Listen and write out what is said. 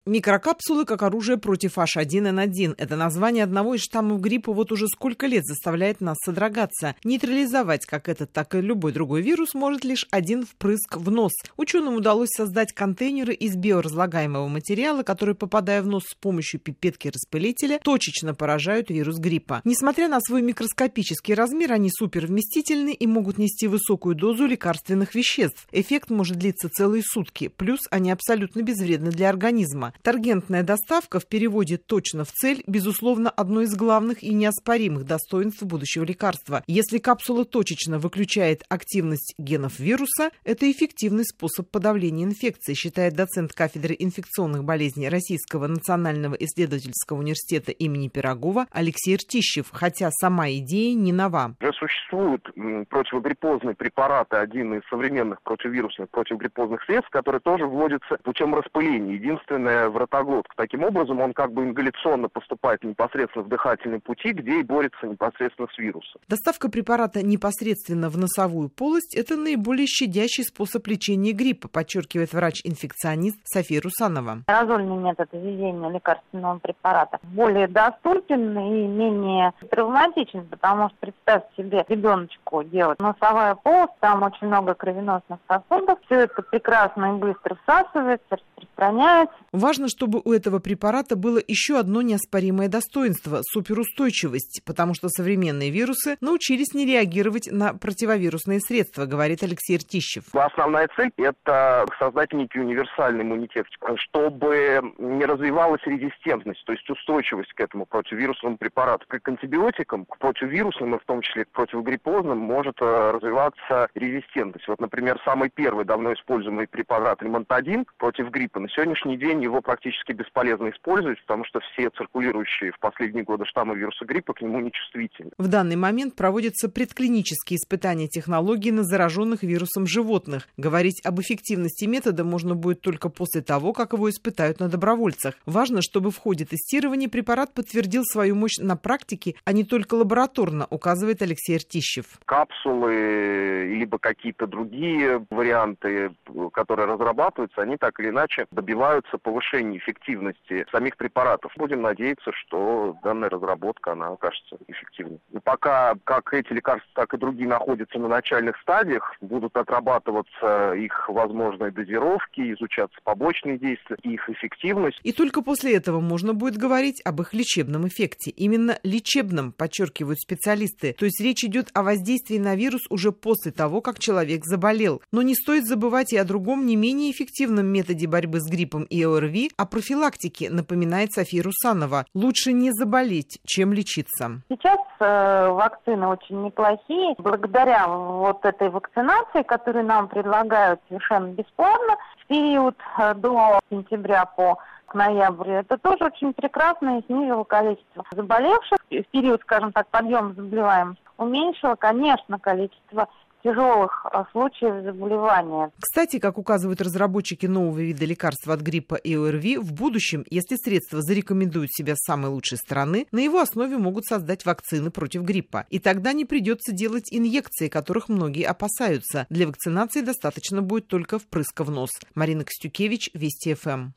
Микрокапсулы как оружие против H1N1. Это название одного из штаммов гриппа вот уже сколько лет заставляет нас содрогаться. Нейтрализовать как этот, так и любой другой вирус может лишь один впрыск в нос. Ученым удалось создать контейнеры из биоразлагаемого материала, которые, попадая в нос с помощью пипетки-распылителя, точечно поражают вирус гриппа. Несмотря на свой микроскопический размер, они супервместительны и могут нести высокую дозу лекарственных веществ. Эффект может длиться целые сутки. Плюс они абсолютно безвредны для организма. Таргентная доставка в переводе «точно в цель» безусловно одно из главных и неоспоримых достоинств будущего лекарства. Если капсула точечно выключает активность генов вируса, это эффективный способ подавления инфекции, считает доцент кафедры инфекционных болезней Российского национального исследовательского университета имени Пирогова Алексей Ртищев, хотя сама идея не нова. Уже существуют противогриппозные препараты, один из современных противовирусных, противогриппозных средств, которые тоже вводятся путем распыления. Единственное, в ротоглотку. Таким образом, он как бы ингаляционно поступает непосредственно в дыхательные пути, где и борется непосредственно с вирусом. Доставка препарата непосредственно в носовую полость – это наиболее щадящий способ лечения гриппа, подчеркивает врач-инфекционист София Русанова. Аэрозольный метод введения лекарственного препарата более доступен и менее травматичен, потому что представьте себе, ребеночку делать носовая полость, там очень много кровеносных сосудов, все это прекрасно и быстро всасывается, распространяется. Важно, чтобы у этого препарата было еще одно неоспоримое достоинство – суперустойчивость, потому что современные вирусы научились не реагировать на противовирусные средства, говорит Алексей Ртищев. Основная цель – это создать некий универсальный иммунитет, чтобы не развивалась резистентность, то есть устойчивость к этому противовирусному препарату. Как к антибиотикам, к противовирусным и в том числе к противогриппозным может развиваться резистентность. Вот, например, самый первый давно используемый препарат Ремонтадин против гриппа. На сегодняшний день его практически бесполезно использовать, потому что все циркулирующие в последние годы штаммы вируса гриппа к нему нечувствительны. В данный момент проводятся предклинические испытания технологий на зараженных вирусом животных. Говорить об эффективности метода можно будет только после того, как его испытают на добровольцах. Важно, чтобы в ходе тестирования препарат подтвердил свою мощь на практике, а не только лабораторно, указывает Алексей Ртищев. Капсулы либо какие-то другие варианты, которые разрабатываются, они так или иначе добиваются повышения эффективности самих препаратов. Будем надеяться, что данная разработка, она окажется эффективной. И пока как эти лекарства, так и другие находятся на начальных стадиях, будут отрабатываться их возможные дозировки, изучаться побочные действия, их эффективность. И только после этого можно будет говорить об их лечебном эффекте. Именно лечебном, подчеркивают специалисты. То есть речь идет о воздействии на вирус уже после того, как человек заболел. Но не стоит забывать и о другом не менее эффективном методе борьбы с гриппом и ОРВИ, о профилактике, напоминает София Русанова. Лучше не заболеть, чем лечиться. Сейчас вакцины очень неплохие. Благодаря вот этой вакцинации, которую нам предлагают совершенно бесплатно, в период до сентября по ноябрь, это тоже очень прекрасно и снизило количество заболевших. В период, скажем так, подъема заболеваемости уменьшило, конечно, количество тяжелых случаев заболевания. Кстати, как указывают разработчики нового вида лекарства от гриппа и ОРВИ, в будущем, если средство зарекомендует себя с самой лучшей стороны, на его основе могут создать вакцины против гриппа. И тогда не придется делать инъекции, которых многие опасаются. Для вакцинации достаточно будет только впрыска в нос. Марина Костюкевич, Вести ФМ.